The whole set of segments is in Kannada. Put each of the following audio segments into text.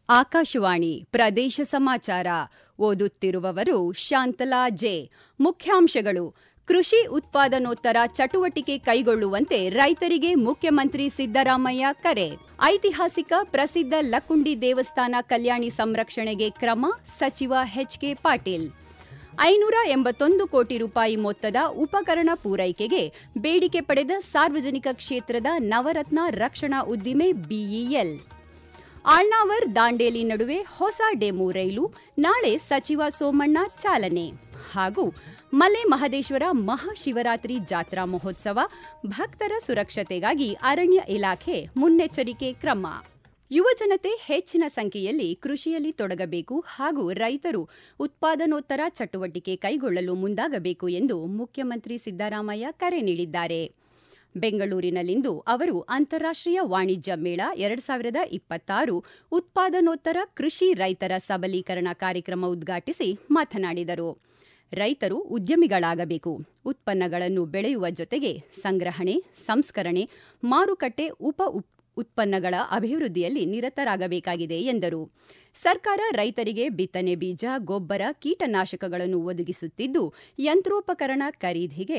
ಆಕಾಶವಾಣಿ ಪ್ರದೇಶ ಸಮಾಚಾರ ಓದುತ್ತಿರುವವರು ಶಾಂತಲಾ ಜೆ. ಮುಖ್ಯಾಂಶಗಳು: ಕೃಷಿ ಉತ್ಪಾದನೋತ್ತರ ಚಟುವಟಿಕೆ ಕೈಗೊಳ್ಳುವಂತೆ ರೈತರಿಗೆ ಮುಖ್ಯಮಂತ್ರಿ ಸಿದ್ದರಾಮಯ್ಯ ಕರೆ. ಐತಿಹಾಸಿಕ ಪ್ರಸಿದ್ಧ ಲಕ್ಕುಂಡಿ ದೇವಸ್ಥಾನ ಕಲ್ಯಾಣಿ ಸಂರಕ್ಷಣೆಗೆ ಕ್ರಮ, ಸಚಿವ ಎಚ್.ಕೆ. ಪಾಟೀಲ್. 581 ಕೋಟಿ ರೂಪಾಯಿ ಮೊತ್ತದ ಉಪಕರಣ ಪೂರೈಕೆಗೆ ಬೇಡಿಕೆ ಪಡೆದ ಸಾರ್ವಜನಿಕ ಕ್ಷೇತ್ರದ ನವರತ್ನ ರಕ್ಷಣಾ ಉದ್ದಿಮೆ ಬಿಇಎಲ್. ಆಳ್ನಾವರ್ ದಾಂಡೇಲಿ ನಡುವೆ ಹೊಸ ಡೆಮು ರೈಲು, ನಾಳೆ ಸಚಿವ ಸೋಮಣ್ಣ ಚಾಲನೆ. ಹಾಗೂ ಮಲೆ ಮಹದೇಶ್ವರ ಮಹಾಶಿವರಾತ್ರಿ ಜಾತ್ರಾ ಮಹೋತ್ಸವ, ಭಕ್ತರ ಸುರಕ್ಷತೆಗಾಗಿ ಅರಣ್ಯ ಇಲಾಖೆ ಮುನ್ನೆಚ್ಚರಿಕೆ ಕ್ರಮ. ಯುವಜನತೆ ಹೆಚ್ಚಿನ ಸಂಖ್ಯೆಯಲ್ಲಿ ಕೃಷಿಯಲ್ಲಿ ತೊಡಗಬೇಕು ಹಾಗೂ ರೈತರು ಉತ್ಪಾದನೋತ್ತರ ಚಟುವಟಿಕೆ ಕೈಗೊಳ್ಳಲು ಮುಂದಾಗಬೇಕು ಎಂದು ಮುಖ್ಯಮಂತ್ರಿ ಸಿದ್ದರಾಮಯ್ಯ ಕರೆ ನೀಡಿದ್ದಾರೆ. ಬೆಂಗಳೂರಿನಲ್ಲಿಂದು ಅವರು ಅಂತಾರಾಷ್ಟ್ರೀಯ ವಾಣಿಜ್ಯ ಮೇಳ 2026 ಉತ್ಪಾದನೋತ್ತರ ಕೃಷಿ ರೈತರ ಸಬಲೀಕರಣ ಕಾರ್ಯಕ್ರಮ ಉದ್ಘಾಟಿಸಿ ಮಾತನಾಡಿದರು. ರೈತರು ಉದ್ಯಮಿಗಳಾಗಬೇಕು, ಉತ್ಪನ್ನಗಳನ್ನು ಬೆಳೆಯುವ ಜೊತೆಗೆ ಸಂಗ್ರಹಣೆ, ಸಂಸ್ಕರಣೆ, ಮಾರುಕಟ್ಟೆ, ಉತ್ಪನ್ನಗಳ ಅಭಿವೃದ್ಧಿಯಲ್ಲಿ ನಿರತರಾಗಬೇಕಾಗಿದೆ ಎಂದರು. ಸರ್ಕಾರ ರೈತರಿಗೆ ಬಿತ್ತನೆ ಬೀಜ, ಗೊಬ್ಬರ, ಕೀಟನಾಶಕಗಳನ್ನು ಒದಗಿಸುತ್ತಿದ್ದು, ಯಂತ್ರೋಪಕರಣ ಖರೀದಿಗೆ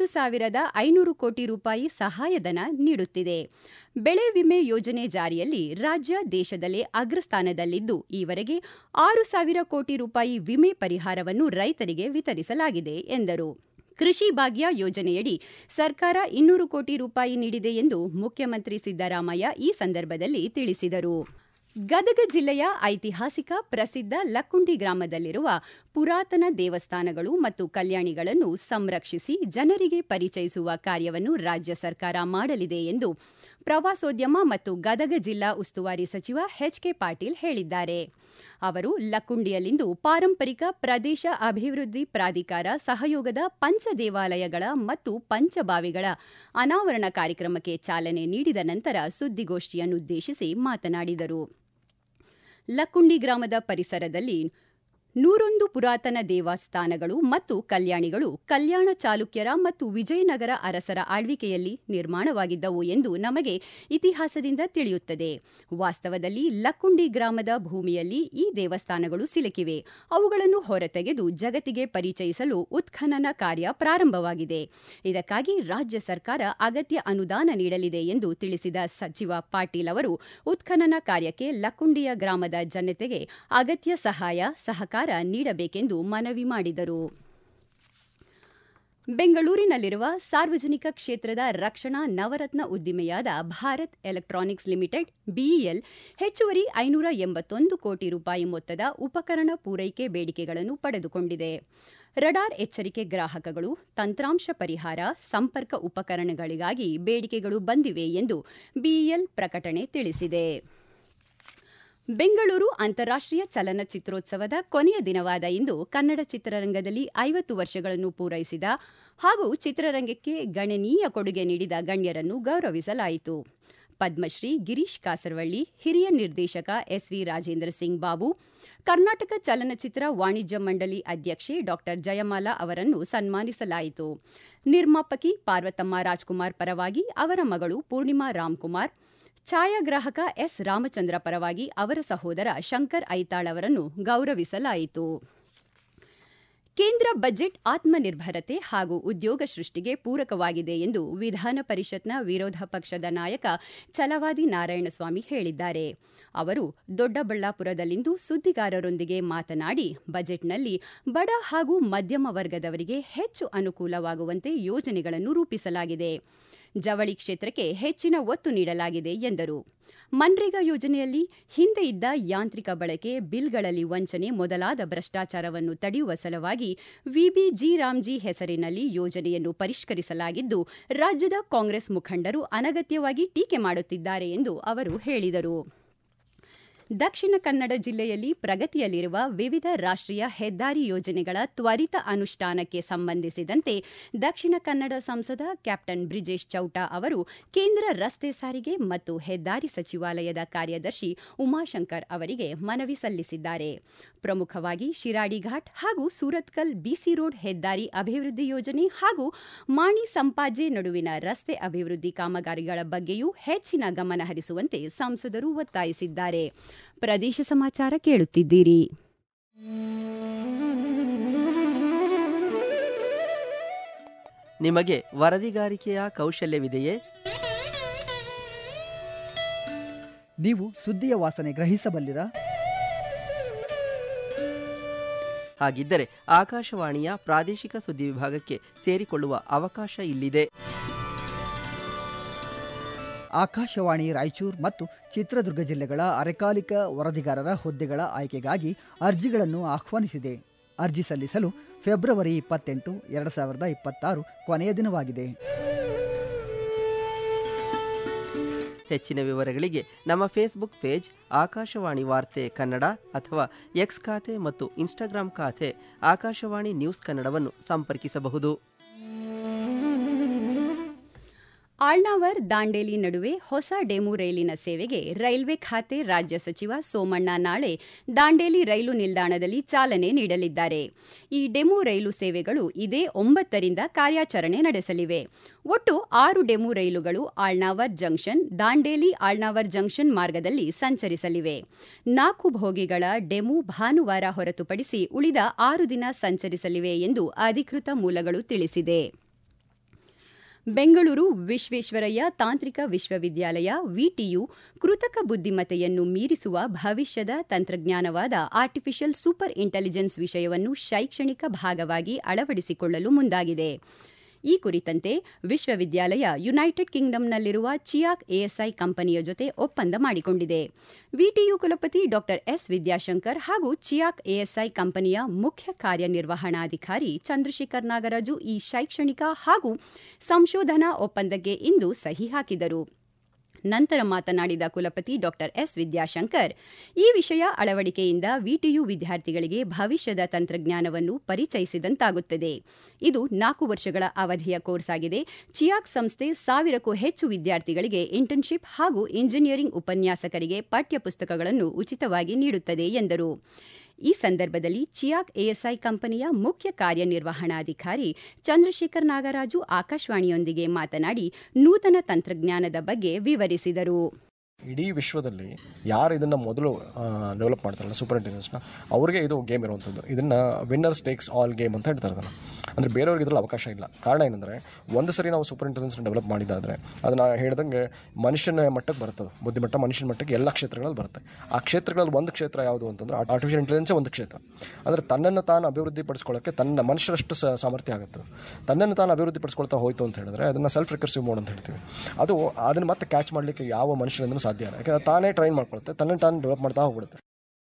1,500 ಕೋಟಿ ರೂಪಾಯಿ ಸಹಾಯಧನ ನೀಡುತ್ತಿದೆ. ಬೆಳೆ ವಿಮೆ ಯೋಜನೆ ಜಾರಿಯಲ್ಲಿ ರಾಜ್ಯ ದೇಶದಲ್ಲೇ ಅಗ್ರಸ್ಥಾನದಲ್ಲಿದ್ದು, ಈವರೆಗೆ 6,000 ಕೋಟಿ ರೂಪಾಯಿ ವಿಮೆ ಪರಿಹಾರವನ್ನು ರೈತರಿಗೆ ವಿತರಿಸಲಾಗಿದೆ ಎಂದರು. ಕೃಷಿ ಭಾಗ್ಯ ಯೋಜನೆಯಡಿ ಸರ್ಕಾರ 200 ಕೋಟಿ ರೂಪಾಯಿ ನೀಡಿದೆ ಎಂದು ಮುಖ್ಯಮಂತ್ರಿ ಸಿದ್ದರಾಮಯ್ಯ ಈ ಸಂದರ್ಭದಲ್ಲಿ ತಿಳಿಸಿದರು. ಗದಗ ಜಿಲ್ಲೆಯ ಐತಿಹಾಸಿಕ ಪ್ರಸಿದ್ಧ ಲಕ್ಕುಂಡಿ ಗ್ರಾಮದಲ್ಲಿರುವ ಪುರಾತನ ದೇವಸ್ಥಾನಗಳು ಮತ್ತು ಕಲ್ಯಾಣಿಗಳನ್ನು ಸಂರಕ್ಷಿಸಿ ಜನರಿಗೆ ಪರಿಚಯಿಸುವ ಕಾರ್ಯವನ್ನು ರಾಜ್ಯ ಸರ್ಕಾರ ಮಾಡಲಿದೆ ಎಂದು ಪ್ರವಾಸೋದ್ಯಮ ಮತ್ತು ಗದಗ ಜಿಲ್ಲಾ ಉಸ್ತುವಾರಿ ಸಚಿವ ಎಚ್.ಕೆ. ಪಾಟೀಲ್ ಹೇಳಿದ್ದಾರೆ. ಅವರು ಲಕ್ಕುಂಡಿಯಲ್ಲಿಂದು ಪಾರಂಪರಿಕ ಪ್ರದೇಶ ಅಭಿವೃದ್ಧಿ ಪ್ರಾಧಿಕಾರ ಸಹಯೋಗದ ಪಂಚ ದೇವಾಲಯಗಳ ಮತ್ತು ಪಂಚಬಾವಿಗಳ ಅನಾವರಣ ಕಾರ್ಯಕ್ರಮಕ್ಕೆ ಚಾಲನೆ ನೀಡಿದ ನಂತರ ಸುದ್ದಿಗೋಷ್ಠಿಯನ್ನುದ್ದೇಶಿಸಿ ಮಾತನಾಡಿದರು. ಲಕ್ಕುಂಡಿ ಗ್ರಾಮದ ಪರಿಸರದಲ್ಲಿ 101 ಪುರಾತನ ದೇವಸ್ಥಾನಗಳು ಮತ್ತು ಕಲ್ಯಾಣಿಗಳು ಕಲ್ಯಾಣ ಚಾಲುಕ್ಯರ ಮತ್ತು ವಿಜಯನಗರ ಅರಸರ ಆಳ್ವಿಕೆಯಲ್ಲಿ ನಿರ್ಮಾಣವಾಗಿದ್ದವು ಎಂದು ನಮಗೆ ಇತಿಹಾಸದಿಂದ ತಿಳಿಯುತ್ತದೆ. ವಾಸ್ತವದಲ್ಲಿ ಲಕ್ಕುಂಡಿ ಗ್ರಾಮದ ಭೂಮಿಯಲ್ಲಿ ಈ ದೇವಸ್ಥಾನಗಳು ಸಿಲುಕಿವೆ. ಅವುಗಳನ್ನು ಹೊರತೆಗೆದು ಜಗತ್ತಿಗೆ ಪರಿಚಯಿಸಲು ಉತ್ಖನನ ಕಾರ್ಯ ಪ್ರಾರಂಭವಾಗಿದೆ. ಇದಕ್ಕಾಗಿ ರಾಜ್ಯ ಸರ್ಕಾರ ಅಗತ್ಯ ಅನುದಾನ ನೀಡಲಿದೆ ಎಂದು ತಿಳಿಸಿದ ಸಚಿವ ಪಾಟೀಲ್ ಅವರು ಉತ್ಖನನ ಕಾರ್ಯಕ್ಕೆ ಲಕ್ಕುಂಡಿಯ ಗ್ರಾಮದ ಜನತೆಗೆ ಅಗತ್ಯ ಸಹಕಾರ ನೀಡಬೇಕೆಂದು ಮನವಿ ಮಾಡಿದರು. ಬೆಂಗಳೂರಿನಲ್ಲಿರುವ ಸಾರ್ವಜನಿಕ ಕ್ಷೇತ್ರದ ರಕ್ಷಣಾ ನವರತ್ನ ಉದ್ದಿಮೆಯಾದ ಭಾರತ್ ಎಲೆಕ್ಟ್ರಾನಿಕ್ಸ್ ಲಿಮಿಟೆಡ್ ಬಿಇಎಲ್ ಹೆಚ್ಚುವರಿ 581 ಕೋಟಿ ರೂಪಾಯಿ ಮೊತ್ತದ ಉಪಕರಣ ಪೂರೈಕೆ ಬೇಡಿಕೆಗಳನ್ನು ಪಡೆದುಕೊಂಡಿದೆ. ರಡಾರ್ ಎಚ್ಚರಿಕೆ ಗ್ರಾಹಕಗಳು, ತಂತ್ರಾಂಶ ಪರಿಹಾರ, ಸಂಪರ್ಕ ಉಪಕರಣಗಳಿಗಾಗಿ ಬೇಡಿಕೆಗಳು ಬಂದಿವೆ ಎಂದು ಬಿಇಎಲ್ ಪ್ರಕಟಣೆ ತಿಳಿಸಿದೆ. ಬೆಂಗಳೂರು ಅಂತಾರಾಷ್ಟ್ರೀಯ ಚಲನಚಿತ್ರೋತ್ಸವದ ಕೊನೆಯ ದಿನವಾದ ಇಂದು ಕನ್ನಡ ಚಿತ್ರರಂಗದಲ್ಲಿ 50 ವರ್ಷಗಳನ್ನು ಪೂರೈಸಿದ ಹಾಗೂ ಚಿತ್ರರಂಗಕ್ಕೆ ಗಣನೀಯ ಕೊಡುಗೆ ನೀಡಿದ ಗಣ್ಯರನ್ನು ಗೌರವಿಸಲಾಯಿತು. ಪದ್ಮಶ್ರೀ ಗಿರೀಶ್ ಕಾಸರವಳ್ಳಿ, ಹಿರಿಯ ನಿರ್ದೇಶಕ ಎಸ್.ವಿ. ರಾಜೇಂದ್ರ ಸಿಂಗ್ ಬಾಬು, ಕರ್ನಾಟಕ ಚಲನಚಿತ್ರ ವಾಣಿಜ್ಯ ಮಂಡಳಿ ಅಧ್ಯಕ್ಷೆ ಡಾ. ಜಯಮಾಲಾ ಅವರನ್ನು ಸನ್ಮಾನಿಸಲಾಯಿತು. ನಿರ್ಮಾಪಕಿ ಪಾರ್ವತಮ್ಮ ರಾಜ್ಕುಮಾರ್ ಪರವಾಗಿ ಅವರ ಮಗಳು ಪೂರ್ಣಿಮಾ ರಾಮ್ಕುಮಾರ್, ಛಾಯಾಗ್ರಾಹಕ ಎಸ್. ರಾಮಚಂದ್ರ ಪರವಾಗಿ ಅವರ ಸಹೋದರ ಶಂಕರ್ ಐತಾಳ್ ಅವರನ್ನು ಗೌರವಿಸಲಾಯಿತು. ಕೇಂದ್ರ ಬಜೆಟ್ ಆತ್ಮನಿರ್ಭರತೆ ಹಾಗೂ ಉದ್ಯೋಗ ಸೃಷ್ಟಿಗೆ ಪೂರಕವಾಗಿದೆ ಎಂದು ವಿಧಾನ ಪರಿಷತ್ನ ವಿರೋಧ ಪಕ್ಷದ ನಾಯಕ ಛಲವಾದಿ ನಾರಾಯಣಸ್ವಾಮಿ ಹೇಳಿದ್ದಾರೆ. ಅವರು ದೊಡ್ಡಬಳ್ಳಾಪುರದಲ್ಲಿಂದು ಸುದ್ದಿಗಾರರೊಂದಿಗೆ ಮಾತನಾಡಿ, ಬಜೆಟ್ನಲ್ಲಿ ಬಡ ಹಾಗೂ ಮಧ್ಯಮ ವರ್ಗದವರಿಗೆ ಹೆಚ್ಚು ಅನುಕೂಲವಾಗುವಂತೆ ಯೋಜನೆಗಳನ್ನು ರೂಪಿಸಲಾಗಿದೆ. ಜವಳಿ ಕ್ಷೇತ್ರಕ್ಕೆ ಹೆಚ್ಚಿನ ಒತ್ತು ನೀಡಲಾಗಿದೆ ಎಂದರು. ಮನ್ರೇಗಾ ಯೋಜನೆಯಲ್ಲಿ ಹಿಂದೆ ಇದ್ದ ಯಾಂತ್ರಿಕ ಬಳಕೆ, ಬಿಲ್ಗಳಲ್ಲಿ ವಂಚನೆ ಮೊದಲಾದ ಭ್ರಷ್ಟಾಚಾರವನ್ನು ತಡೆಯುವ ಸಲುವಾಗಿ ವಿಬಿಜಿ ರಾಮ್ಜಿ ಹೆಸರಿನಲ್ಲಿ ಯೋಜನೆಯನ್ನು ಪರಿಷ್ಕರಿಸಲಾಗಿದ್ದು, ರಾಜ್ಯದ ಕಾಂಗ್ರೆಸ್ ಮುಖಂಡರು ಅನಗತ್ಯವಾಗಿ ಟೀಕೆ ಮಾಡುತ್ತಿದ್ದಾರೆ ಎಂದು ಅವರು ಹೇಳಿದರು. ದಕ್ಷಿಣ ಕನ್ನಡ ಜಿಲ್ಲೆಯಲ್ಲಿ ಪ್ರಗತಿಯಲ್ಲಿರುವ ವಿವಿಧ ರಾಷ್ಟ್ರೀಯ ಹೆದ್ದಾರಿ ಯೋಜನೆಗಳ ತ್ವರಿತ ಅನುಷ್ಠಾನಕ್ಕೆ ಸಂಬಂಧಿಸಿದಂತೆ ದಕ್ಷಿಣ ಕನ್ನಡ ಸಂಸದ ಕ್ಯಾಪ್ಟನ್ ಬ್ರಿಜೇಶ್ ಚೌಟಾ ಅವರು ಕೇಂದ್ರ ರಸ್ತೆ ಸಾರಿಗೆ ಮತ್ತು ಹೆದ್ದಾರಿ ಸಚಿವಾಲಯದ ಕಾರ್ಯದರ್ಶಿ ಉಮಾಶಂಕರ್ ಅವರಿಗೆ ಮನವಿ ಸಲ್ಲಿಸಿದ್ದಾರೆ. ಪ್ರಮುಖವಾಗಿ ಶಿರಾಡಿ ಘಾಟ್ ಹಾಗೂ ಸೂರತ್ಕಲ್ ಬಿಸಿ ರೋಡ್ ಹೆದ್ದಾರಿ ಅಭಿವೃದ್ಧಿ ಯೋಜನೆ ಹಾಗೂ ಮಾಣಿ ಸಂಪಾಜೆ ನಡುವಿನ ರಸ್ತೆ ಅಭಿವೃದ್ಧಿ ಕಾಮಗಾರಿಗಳ ಬಗ್ಗೆಯೂ ಹೆಚ್ಚಿನ ಗಮನ ಹರಿಸುವಂತೆ ಸಂಸದರು ಒತ್ತಾಯಿಸಿದ್ದಾರೆ. ಪ್ರದೇಶ ಸಮಾಚಾರ ಕೇಳುತ್ತಿದ್ದೀರಿ. ನಿಮಗೆ ವರದಿಗಾರಿಕೆಯ ಕೌಶಲ್ಯವಿದೆಯೇ? ನೀವು ಸುದ್ದಿಯ ವಾಸನೆ ಗ್ರಹಿಸಬಲ್ಲಿರಾ? ಹಾಗಿದ್ದರೆ ಆಕಾಶವಾಣಿಯ ಪ್ರಾದೇಶಿಕ ಸುದ್ದಿ ವಿಭಾಗಕ್ಕೆ ಸೇರಿಕೊಳ್ಳುವ ಅವಕಾಶ ಇಲ್ಲಿದೆ. ಆಕಾಶವಾಣಿ ರಾಯಚೂರು ಮತ್ತು ಚಿತ್ರದುರ್ಗ ಜಿಲ್ಲೆಗಳ ಅರೆಕಾಲಿಕ ವರದಿಗಾರರ ಹುದ್ದೆಗಳ ಆಯ್ಕೆಗಾಗಿ ಅರ್ಜಿಗಳನ್ನು ಆಹ್ವಾನಿಸಿದೆ. ಅರ್ಜಿ ಸಲ್ಲಿಸಲು ಫೆಬ್ರವರಿ 28, 2026 ಕೊನೆಯ ದಿನವಾಗಿದೆ. ಹೆಚ್ಚಿನ ವಿವರಗಳಿಗೆ ನಮ್ಮ ಫೇಸ್ಬುಕ್ ಪೇಜ್ ಆಕಾಶವಾಣಿ ವಾರ್ತೆ ಕನ್ನಡ ಅಥವಾ ಎಕ್ಸ್ ಖಾತೆ ಮತ್ತು ಇನ್ಸ್ಟಾಗ್ರಾಂ ಖಾತೆ ಆಕಾಶವಾಣಿ ನ್ಯೂಸ್ ಕನ್ನಡವನ್ನು ಸಂಪರ್ಕಿಸಬಹುದು. ಆಳ್ನಾವರ್ ದಾಂಡೇಲಿ ನಡುವೆ ಹೊಸ ಡೆಮು ರೈಲಿನ ಸೇವೆಗೆ ರೈಲ್ವೆ ಖಾತೆ ರಾಜ್ಯ ಸಚಿವ ಸೋಮಣ್ಣ ನಾಳೆ ದಾಂಡೇಲಿ ರೈಲು ನಿಲ್ದಾಣದಲ್ಲಿ ಚಾಲನೆ ನೀಡಲಿದ್ದಾರೆ. ಈ ಡೆಮು ರೈಲು ಸೇವೆಗಳು ಇದೇ 9ರಿಂದ ಕಾರ್ಯಾಚರಣೆ ನಡೆಸಲಿವೆ. ಒಟ್ಟು 6 ಡೆಮು ರೈಲುಗಳು ಆಳ್ನಾವರ್ ಜಂಕ್ಷನ್, ದಾಂಡೇಲಿ ಆಳ್ನಾವರ್ ಜಂಕ್ಷನ್ ಮಾರ್ಗದಲ್ಲಿ ಸಂಚರಿಸಲಿವೆ. 4 ಬೋಗಿಗಳ ಡೆಮು ಭಾನುವಾರ ಹೊರತುಪಡಿಸಿ ಉಳಿದ 6 ದಿನ ಸಂಚರಿಸಲಿವೆ ಎಂದು ಅಧಿಕೃತ ಮೂಲಗಳು ತಿಳಿಸಿದೆ. ಬೆಂಗಳೂರು ವಿಶ್ವೇಶ್ವರಯ್ಯ ತಾಂತ್ರಿಕ ವಿಶ್ವವಿದ್ಯಾಲಯ ವಿಟಿಯು ಕೃತಕ ಬುದ್ಧಿಮತ್ತೆಯನ್ನು ಮೀರಿಸುವ ಭವಿಷ್ಯದ ತಂತ್ರಜ್ಞಾನವಾದ ಆರ್ಟಿಫಿಷಿಯಲ್ ಸೂಪರ್ ಇಂಟೆಲಿಜೆನ್ಸ್ ವಿಷಯವನ್ನು ಶೈಕ್ಷಣಿಕ ಭಾಗವಾಗಿ ಅಳವಡಿಸಿಕೊಳ್ಳಲು ಮುಂದಾಗಿದೆ. ಈ ಕುರಿತಂತೆ ವಿಶ್ವವಿದ್ಯಾಲಯ ಯುನೈಟೆಡ್ ಕಿಂಗ್ಡಮ್ನಲ್ಲಿರುವ ಚಿಯಾಕ್ ಎಎಸ್ಐ ಕಂಪನಿಯ ಜೊತೆ ಒಪ್ಪಂದ ಮಾಡಿಕೊಂಡಿದೆ. ವಿಟಿಯು ಕುಲಪತಿ ಡಾ ಎಸ್ ವಿದ್ಯಾಶಂಕರ್ ಹಾಗೂ ಚಿಯಾಕ್ ಎಎಸ್ಐ ಕಂಪನಿಯ ಮುಖ್ಯ ಕಾರ್ಯನಿರ್ವಹಣಾಧಿಕಾರಿ ಚಂದ್ರಶೇಖರ್ ನಾಗರಾಜು ಈ ಶೈಕ್ಷಣಿಕ ಹಾಗೂ ಸಂಶೋಧನಾ ಒಪ್ಪಂದಕ್ಕೆ ಇಂದು ಸಹಿ ಹಾಕಿದರು. ನಂತರ ಮಾತನಾಡಿದ ಕುಲಪತಿ ಡಾ ಎಸ್ ವಿದ್ಯಾಶಂಕರ್, ಈ ವಿಷಯ ಅಳವಡಿಕೆಯಿಂದ ವಿಟಿಯು ವಿದ್ಯಾರ್ಥಿಗಳಿಗೆ ಭವಿಷ್ಯದ ತಂತ್ರಜ್ಞಾನವನ್ನು ಪರಿಚಯಿಸಿದಂತಾಗುತ್ತದೆ. ಇದು 4 ವರ್ಷಗಳ ಅವಧಿಯ ಕೋರ್ಸ್ ಆಗಿದೆ. ಚಿಯಾಕ್ ಸಂಸ್ಥೆ 1000ಕ್ಕೂ ಹೆಚ್ಚು ವಿದ್ಯಾರ್ಥಿಗಳಿಗೆ ಇಂಟರ್ನ್ಶಿಪ್ ಹಾಗೂ ಇಂಜಿನಿಯರಿಂಗ್ ಉಪನ್ಯಾಸಕರಿಗೆ ಪಠ್ಯಪುಸ್ತಕಗಳನ್ನು ಉಚಿತವಾಗಿ ನೀಡುತ್ತದೆ ಎಂದರು. ಈ ಸಂದರ್ಭದಲ್ಲಿ ಚಿಯಾಕ್ ಎಎಸ್ಐ ಕಂಪನಿಯ ಮುಖ್ಯ ಕಾರ್ಯನಿರ್ವಹಣಾಧಿಕಾರಿ ಚಂದ್ರಶೇಖರ್ ನಾಗರಾಜು ಆಕಾಶವಾಣಿಯೊಂದಿಗೆ ಮಾತನಾಡಿ ನೂತನ ತಂತ್ರಜ್ಞಾನದ ಬಗ್ಗೆ ವಿವರಿಸಿದರು. ಇಡೀ ವಿಶ್ವದಲ್ಲಿ ಯಾರು ಇದನ್ನು ಮೊದಲು ಡೆವಲಪ್ ಮಾಡ್ತಾರಲ್ಲ ಸೂಪರ್ ಇಂಟೆಲಿಜೆನ್ಸ್ನ, ಅವ್ರಿಗೆ ಇದು ಗೇಮ್ ಇರುವಂಥದ್ದು. ಇದನ್ನು ವಿನ್ನರ್ಸ್ ಟೇಕ್ಸ್ ಆಲ್ ಗೇಮ್ ಅಂತ ಹೇಳ್ತಾರೆ. ಅದನ್ನು ಅಂದರೆ ಬೇರೆಯವ್ರಿಗೆ ಇದರಲ್ಲಿ ಅವಕಾಶ ಇಲ್ಲ. ಕಾರಣ ಏನಂದರೆ, ಒಂದು ಸರಿ ನಾವು ಸೂಪರ್ ಇಂಟೆಲಿಜೆನ್ಸ್ನ ಡೆವಲಪ್ ಮಾಡಿದ್ದಾದರೆ ಅದನ್ನು ಹೇಳ್ದಂಗೆ ಮನುಷ್ಯನ ಮಟ್ಟಕ್ಕೆ ಬರ್ತದೆ. ಬುದ್ಧಿಮಟ್ಟ ಮನುಷ್ಯನ ಮಟ್ಟಕ್ಕೆ ಎಲ್ಲ ಕ್ಷೇತ್ರಗಳಲ್ಲಿ ಬರುತ್ತೆ. ಆ ಕ್ಷೇತ್ರಗಳಲ್ಲಿ ಒಂದು ಕ್ಷೇತ್ರ ಯಾವುದು ಅಂತಂದರೆ ಆರ್ಟಿಫಿಷಿಯಲ್ ಇಂಟೆಲಿಜೆನ್ಸೇ ಒಂದು ಕ್ಷೇತ್ರ. ಅಂದರೆ ತನ್ನನ್ನು ತಾನು ಅಭಿವೃದ್ಧಿ ಪಡಿಸ್ಕೊಳ್ಳೋಕ್ಕೆ ತನ್ನ ಮನುಷ್ಯರಷ್ಟು ಸಾಮರ್ಥ್ಯ ಆಗುತ್ತೆ. ತನ್ನನ್ನು ತಾನು ಅಭಿವೃದ್ಧಿ ಪಡಿಸ್ಕೊಳ್ತಾ ಹೋಯಿತು ಅಂತ ಹೇಳಿದ್ರೆ ಅದನ್ನು ಸೆಲ್ಫ್ ರಿಕರ್ಸಿವ್ ಮೋಡ್ ಅಂತ ಹೇಳ್ತೀವಿ. ಅದು ಅದನ್ನು ಮತ್ತೆ ಕ್ಯಾಚ್ ಮಾಡಲಿಕ್ಕೆ ಯಾವ ಮನುಷ್ಯನಿಂದಲೂ ಸಾಧ್ಯ ಇಲ್ಲ. ಯಾಕಂದರೆ ತಾನೇ ಟ್ರೈನ್ ಮಾಡ್ಕೊಳುತ್ತೆ, ತನ್ನನ್ನು ತಾನು ಡೆವಲಪ್ ಮಾಡ್ತಾ ಹೋಗ್ಬಿಡುತ್ತೆ.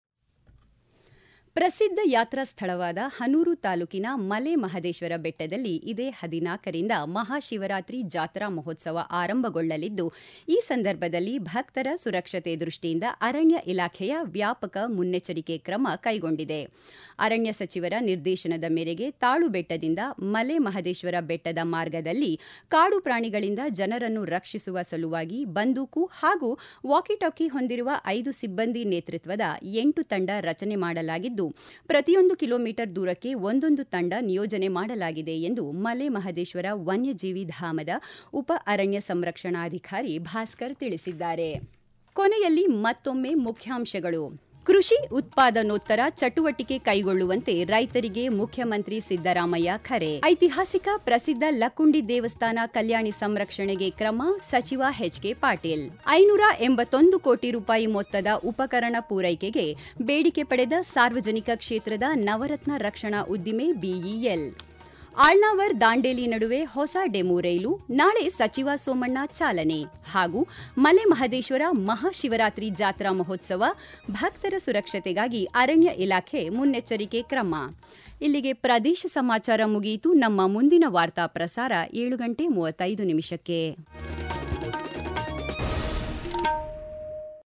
ಪ್ರಸಿದ್ಧ ಯಾತ್ರಾ ಸ್ಥಳವಾದ ಹನೂರು ತಾಲೂಕಿನ ಮಲೆ ಮಹದೇಶ್ವರ ಬೆಟ್ಟದಲ್ಲಿ ಇದೇ 14ರಿಂದ ಮಹಾಶಿವರಾತ್ರಿ ಜಾತ್ರಾ ಮಹೋತ್ಸವ ಆರಂಭಗೊಳ್ಳಲಿದ್ದು, ಈ ಸಂದರ್ಭದಲ್ಲಿ ಭಕ್ತರ ಸುರಕ್ಷತೆ ದೃಷ್ಟಿಯಿಂದ ಅರಣ್ಯ ಇಲಾಖೆಯ ವ್ಯಾಪಕ ಮುನ್ನೆಚ್ಚರಿಕೆ ಕ್ರಮ ಕೈಗೊಂಡಿದೆ. ಅರಣ್ಯ ಸಚಿವರ ನಿರ್ದೇಶನದ ಮೇರೆಗೆ ತಾಳು ಬೆಟ್ಟದಿಂದ ಮಲೆ ಮಹದೇಶ್ವರ ಬೆಟ್ಟದ ಮಾರ್ಗದಲ್ಲಿ ಕಾಡು ಪ್ರಾಣಿಗಳಿಂದ ಜನರನ್ನು ರಕ್ಷಿಸುವ ಸಲುವಾಗಿ ಬಂದೂಕು ಹಾಗೂ ವಾಕಿಟಾಕಿ ಹೊಂದಿರುವ 5 ಸಿಬ್ಬಂದಿ ನೇತೃತ್ವದ 8 ತಂಡ ರಚನೆ ಮಾಡಲಾಗಿದ್ದು, ಪ್ರತಿಯೊಂದು ಕಿಲೋಮೀಟರ್ ದೂರಕ್ಕೆ ಒಂದೊಂದು ತಂಡ ನಿಯೋಜನೆ ಮಾಡಲಾಗಿದೆ ಎಂದು ಮಲೆ ಮಹದೇಶ್ವರ ವನ್ಯಜೀವಿ ಧಾಮದ ಉಪ ಅರಣ್ಯ ಸಂರಕ್ಷಣಾಧಿಕಾರಿ ಭಾಸ್ಕರ್ ತಿಳಿಸಿದ್ದಾರೆ. ಕೊನೆಯಲ್ಲಿ ಮತ್ತೊಮ್ಮೆ ಮುಖ್ಯಾಂಶಗಳು. ಕೃಷಿ ಉತ್ಪಾದನೋತ್ತರ ಚಟುವಟಿಕೆ ಕೈಗೊಳ್ಳುವಂತೆ ರೈತರಿಗೆ ಮುಖ್ಯಮಂತ್ರಿ ಸಿದ್ದರಾಮಯ್ಯ ಕರೆ. ಐತಿಹಾಸಿಕ ಪ್ರಸಿದ್ಧ ಲಕ್ಕುಂಡಿ ದೇವಸ್ಥಾನ ಕಲ್ಯಾಣಿ ಸಂರಕ್ಷಣೆಗೆ ಕ್ರಮ, ಸಚಿವ ಎಚ್.ಕೆ. ಪಾಟೀಲ್. 581 ಕೋಟಿ ರೂಪಾಯಿ ಮೊತ್ತದ ಉಪಕರಣ ಪೂರೈಕೆಗೆ ಬೇಡಿಕೆ ಪಡೆದ ಸಾರ್ವಜನಿಕ ಕ್ಷೇತ್ರದ ನವರತ್ನ ರಕ್ಷಣಾ ಉದ್ದಿಮೆ ಬಿಇಎಲ್. ಆಳ್ನಾವರ್ ದಾಂಡೇಲಿ ನಡುವೆ ಹೊಸ ಡೆಮು ರೈಲು, ನಾಳೆ ಸಚಿವ ಸೋಮಣ್ಣ ಚಾಲನೆ. ಹಾಗೂ ಮಲೆ ಮಹದೇಶ್ವರ ಮಹಾಶಿವರಾತ್ರಿ ಜಾತ್ರಾ ಮಹೋತ್ಸವ, ಭಕ್ತರ ಸುರಕ್ಷತೆಗಾಗಿ ಅರಣ್ಯ ಇಲಾಖೆ ಮುನ್ನೆಚ್ಚರಿಕೆ ಕ್ರಮ. ಇಲ್ಲಿಗೆ ಪ್ರದೇಶ ಸಮಾಚಾರ ಮುಗಿಯಿತು. ನಮ್ಮ ಮುಂದಿನ ವಾರ್ತಾ ಪ್ರಸಾರ 7:35 ನಿಮಿಷಕ್ಕೆ.